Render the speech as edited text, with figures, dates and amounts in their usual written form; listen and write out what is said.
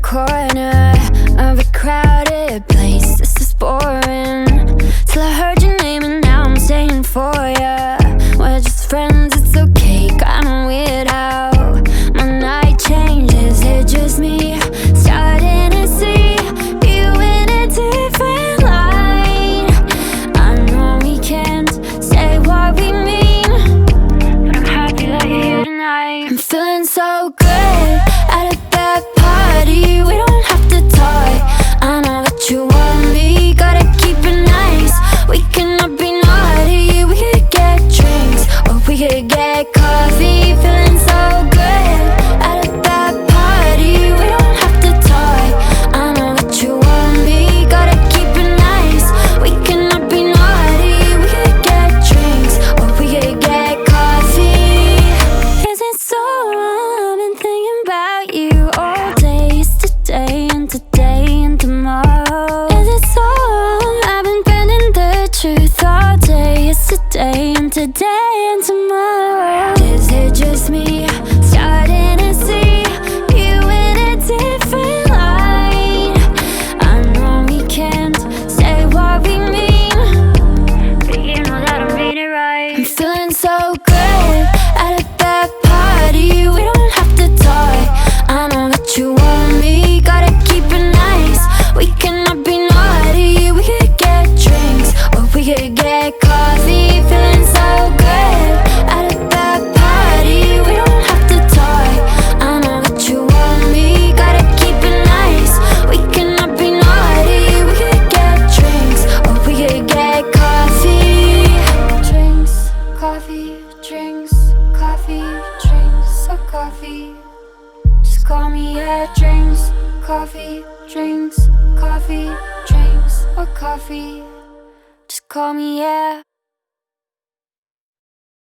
corner of a crowded place. This is boring. Till I heard your name and now I'm staying for ya. We're just friends, it's okay. Kinda weird how my night changes. It's just me starting to see you in a different light. I know we can't say what we mean, but I'm happy that you're here tonight. I'm feeling so good at a bad party. We don't have to talk. I know that you want me. Gotta keep it nice. We cannot be naughty. We could get drinks or we could get coffee. Feeling so good at a bad party. We don't have to talk. I know that you want me. Gotta keep it nice. We cannot be naughty. We could get drinks or we could get coffee. Is it so wrong? I've been thinking about you all day. Yesterday and today and tomorrow. Is it so wrong? I've been bending the truth all day. Yesterday and today and tomorrow. Is it just me starting to see you in a different light? I know we can't say what we mean, but you know that I mean it right. I'm feeling so good at a bad party. We don't have to talk. I know that you want me. Gotta keep it nice. We cannot be naughty. We could get drinks or we could get coffee. Feeling so good at a bad party. We don't have to talk. I know that you want me. Gotta keep it nice. We cannot be naughty. We could get drinks or we could get coffee. Drinks, coffee, drinks, coffee, drinks, or coffee. Just call me, yeah. Drinks, coffee, drinks, coffee, drinks, or coffee. Just call me, yeah.